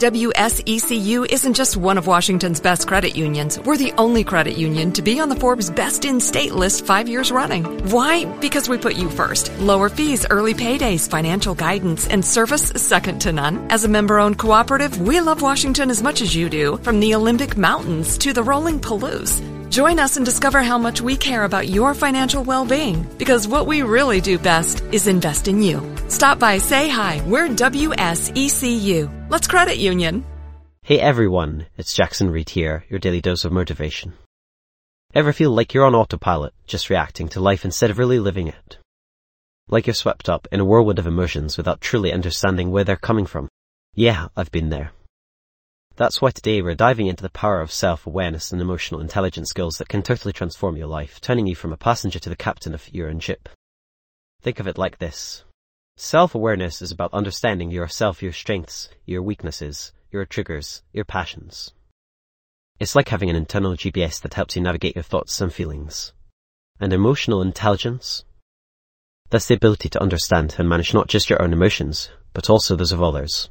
WSECU isn't just one of Washington's best credit unions. We're the only credit union to be on the Forbes Best in State list 5 years running. Why? Because we put you first. Lower fees, early paydays, financial guidance, and service second to none. As a member-owned cooperative, we love Washington as much as you do, from the Olympic Mountains to the rolling Palouse. Join us and discover how much we care about your financial well-being, because what we really do best is invest in you. Stop by, say hi. We're WSECU. Let's credit union. Hey everyone, it's Jackson Reed here, your daily dose of motivation. Ever feel like you're on autopilot, just reacting to life instead of really living it? Like you're swept up in a whirlwind of emotions without truly understanding where they're coming from? Yeah, I've been there. That's why today we're diving into the power of self-awareness and emotional intelligence skills that can totally transform your life, turning you from a passenger to the captain of your own ship. Think of it like this. Self-awareness is about understanding yourself, your strengths, your weaknesses, your triggers, your passions. It's like having an internal GPS that helps you navigate your thoughts and feelings. And emotional intelligence? That's the ability to understand and manage not just your own emotions, but also those of others.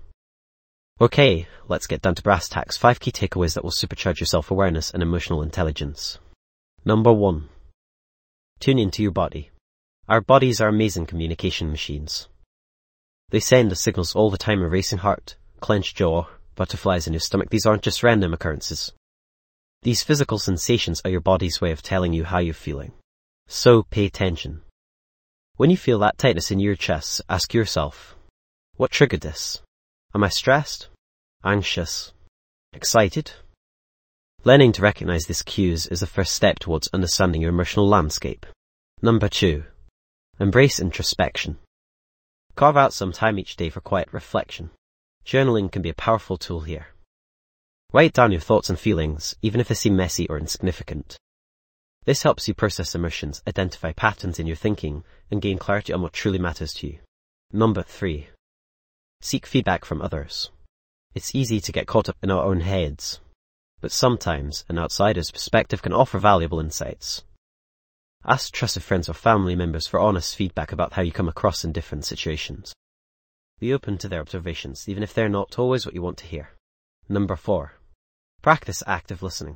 Okay, let's get down to brass tacks. 5 key takeaways that will supercharge your self-awareness and emotional intelligence. Number 1. Tune into your body. Our bodies are amazing communication machines. They send us signals all the time: a racing heart, clenched jaw, butterflies in your stomach. These aren't just random occurrences. These physical sensations are your body's way of telling you how you're feeling. So pay attention. When you feel that tightness in your chest, ask yourself, what triggered this? Am I stressed? Anxious? Excited? Learning to recognize these cues is the first step towards understanding your emotional landscape. Number 2. Embrace introspection. Carve out some time each day for quiet reflection. Journaling can be a powerful tool here. Write down your thoughts and feelings, even if they seem messy or insignificant. This helps you process emotions, identify patterns in your thinking, and gain clarity on what truly matters to you. Number 3. Seek feedback from others. It's easy to get caught up in our own heads, but sometimes an outsider's perspective can offer valuable insights. Ask trusted friends or family members for honest feedback about how you come across in different situations. Be open to their observations, even if they're not always what you want to hear. Number 4. Practice active listening.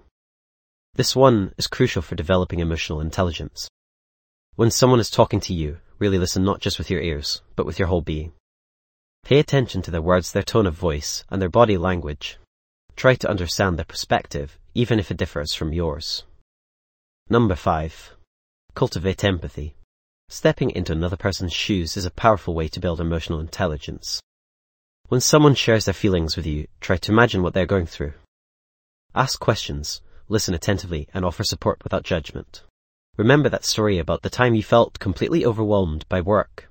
This one is crucial for developing emotional intelligence. When someone is talking to you, really listen not just with your ears, but with your whole being. Pay attention to their words, their tone of voice, and their body language. Try to understand their perspective, even if it differs from yours. Number 5. Cultivate empathy. Stepping into another person's shoes is a powerful way to build emotional intelligence. When someone shares their feelings with you, try to imagine what they're going through. Ask questions, listen attentively, and offer support without judgment. Remember that story about the time you felt completely overwhelmed by work.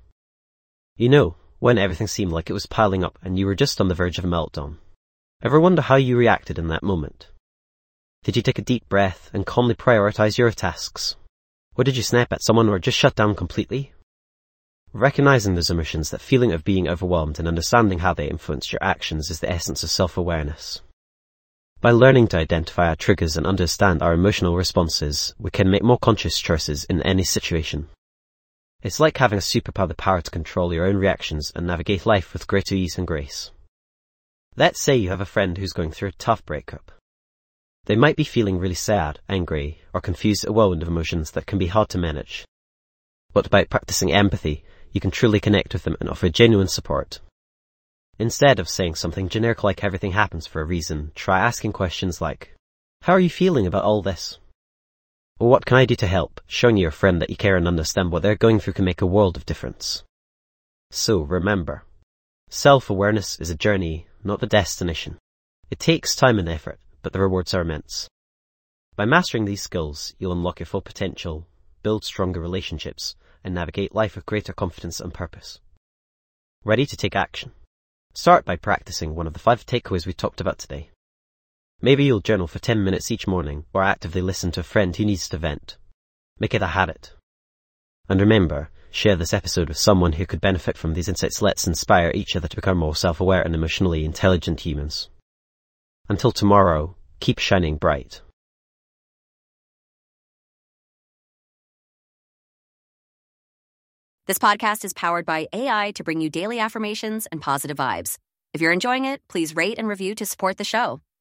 You know, when everything seemed like it was piling up and you were just on the verge of a meltdown. Ever wonder how you reacted in that moment? Did you take a deep breath and calmly prioritize your tasks? Or did you snap at someone or just shut down completely? Recognizing those emotions, that feeling of being overwhelmed, and understanding how they influence your actions is the essence of self-awareness. By learning to identify our triggers and understand our emotional responses, we can make more conscious choices in any situation. It's like having a superpower, the power to control your own reactions and navigate life with greater ease and grace. Let's say you have a friend who's going through a tough breakup. They might be feeling really sad, angry, or confused, a whirlwind of emotions that can be hard to manage. But by practicing empathy, you can truly connect with them and offer genuine support. Instead of saying something generic like everything happens for a reason, try asking questions like, how are you feeling about all this? Or what can I do to help? Showing your friend that you care and understand what they're going through can make a world of difference. So remember, self-awareness is a journey, not the destination. It takes time and effort, but the rewards are immense. By mastering these skills, you'll unlock your full potential, build stronger relationships, and navigate life with greater confidence and purpose. Ready to take action? Start by practicing one of the 5 takeaways we talked about today. Maybe you'll journal for 10 minutes each morning, or actively listen to a friend who needs to vent. Make it a habit. And remember, share this episode with someone who could benefit from these insights. Let's inspire each other to become more self-aware and emotionally intelligent humans. Until tomorrow, keep shining bright. This podcast is powered by AI to bring you daily affirmations and positive vibes. If you're enjoying it, please rate and review to support the show.